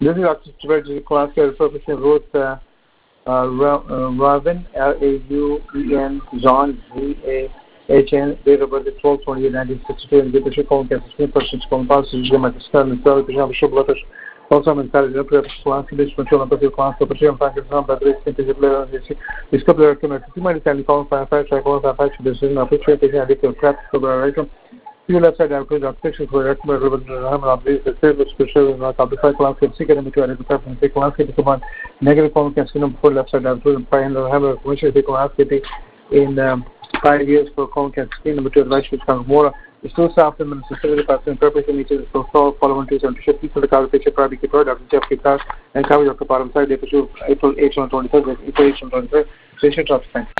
This is Dr. Strategy class here focusing Ruth Raven, Rauen, John, Zahn, date of birth 12/28/1962, and the Bishop Colin Campus, 15% Colin Passes, Jamakistan, and Sarah Pijam Bishop Letters, also in Carriage, class, Bishop Children, class, the Pajam Pakistan, but this particular discovery to my Italian Colin Firefight, Firefight, decision of which I practice collaboration. You left side output applications were recommended the service special in the class and secret material department class command negative column can for left side output and find have a commercial class in 5 years for column can screen the material advice which comes more. The store staff and the security person purpose images so following to some people the car picture product product Jeff Kitar and cover your part of side April 8 on 23rd April 8 on 23rd station top time.